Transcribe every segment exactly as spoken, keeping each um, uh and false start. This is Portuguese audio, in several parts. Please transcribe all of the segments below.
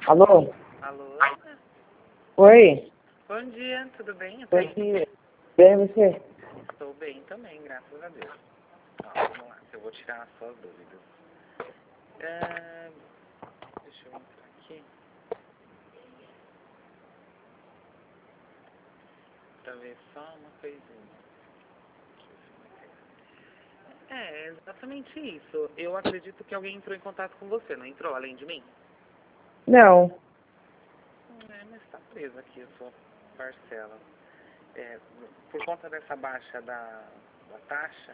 Alô? Alô? Oi? Bom dia, tudo bem? Bom dia. Bem, você? Estou bem também, graças a Deus. Ó, vamos lá, eu vou tirar as suas dúvidas. É, deixa eu entrar aqui. Pra ver só uma coisinha. É, exatamente isso. Eu acredito que alguém entrou em contato com você, não entrou, além de mim? Não. É, mas está presa aqui a sua parcela. É, por conta dessa baixa da, da taxa,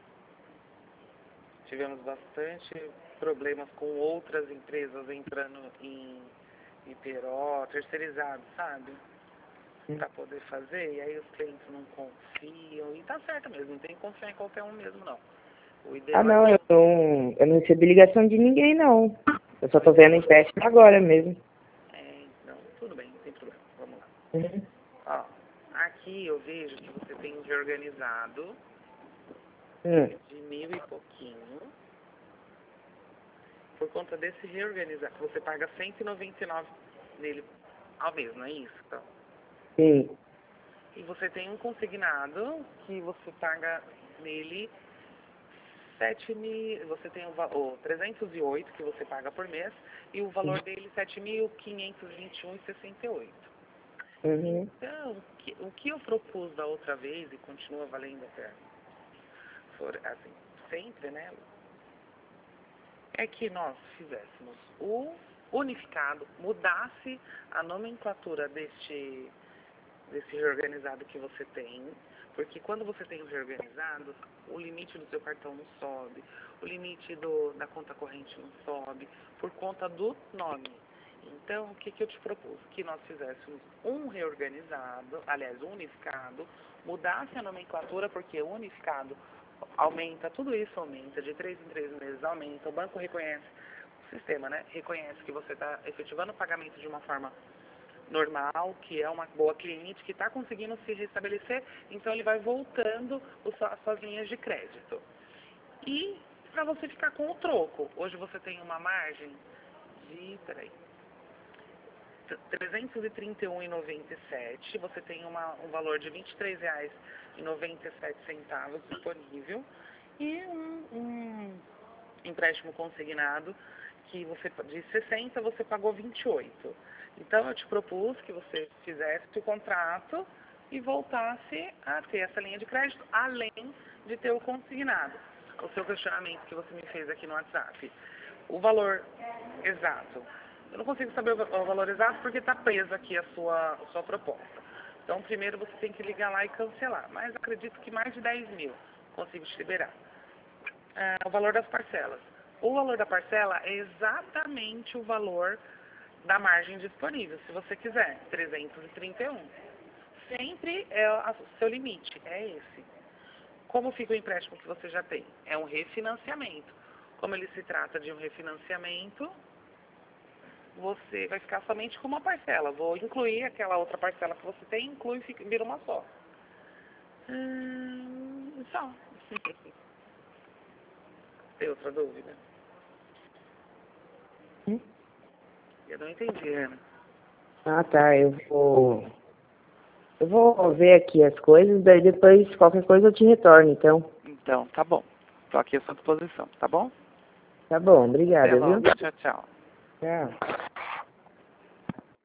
tivemos bastante problemas com outras empresas entrando em I P R O, terceirizados, sabe? Para poder fazer, e aí os clientes não confiam, e tá certo mesmo, não tem que confiar em qualquer um mesmo, não. O Ah, ideal é não, que... eu não, eu não recebi ligação de ninguém, não. Eu só tô vendo em teste agora mesmo. É, não, tudo bem, não tem problema, vamos lá. Uhum. Ó, aqui eu vejo que você tem um reorganizado Hum. de mil e pouquinho. Por conta desse reorganizado, você paga cento e noventa e nove nele ao mês, não é isso? Então, Sim. e você tem um consignado que você paga nele sete mil, você tem o, va- o trezentos e oito que você paga por mês e o valor dele sete mil quinhentos e vinte e um vírgula sessenta e oito. Uhum. Então, o que, o que eu propus da outra vez e continua valendo até, for, assim, sempre, né? É que nós fizéssemos o unificado, mudasse a nomenclatura deste, desse reorganizado que você tem, porque quando você tem o reorganizado, o limite do seu cartão não sobe, o limite do, da conta corrente não sobe, por conta do nome. Então, o que, que eu te propus? Que nós fizéssemos um reorganizado, aliás, um unificado, mudasse a nomenclatura, porque o unificado aumenta, tudo isso aumenta, de três em três meses aumenta, o banco reconhece, o sistema, né, reconhece que você está efetivando o pagamento de uma forma normal, que é uma boa cliente, que está conseguindo se restabelecer, então ele vai voltando os, as suas linhas de crédito. E para você ficar com o troco, hoje você tem uma margem de, peraí, trezentos e trinta e um reais e noventa e sete centavos, você tem uma, um valor de vinte e três reais e noventa e sete centavos disponível e um, um empréstimo consignado que você de sessenta você pagou vinte e oito. Então eu te propus que você fizesse o contrato e voltasse a ter essa linha de crédito, além de ter o consignado. O seu questionamento que você me fez aqui no WhatsApp. O valor exato. Eu não consigo saber o va- o valor exato porque está presa aqui a sua, a sua proposta. Então primeiro você tem que ligar lá e cancelar. Mas acredito que mais de dez mil consigo te liberar. Ah, o valor das parcelas. O valor da parcela é exatamente o valor da margem disponível, se você quiser, trezentos e trinta e um. Sempre é a- o seu limite, é esse. Como fica o empréstimo que você já tem? É um refinanciamento. Como ele se trata de um refinanciamento, você vai ficar somente com uma parcela. Vou incluir aquela outra parcela que você tem, inclui e fica- vira uma só. Hum, só. Tem outra dúvida? Hum? Eu não entendi, Ana. Ah, tá. Eu vou... Eu vou ver aqui as coisas, daí depois qualquer coisa eu te retorno, então. Então, tá bom. Estou aqui à sua disposição, tá bom? Tá bom, Até obrigada, viu? logo. Tchau, tchau. Tchau.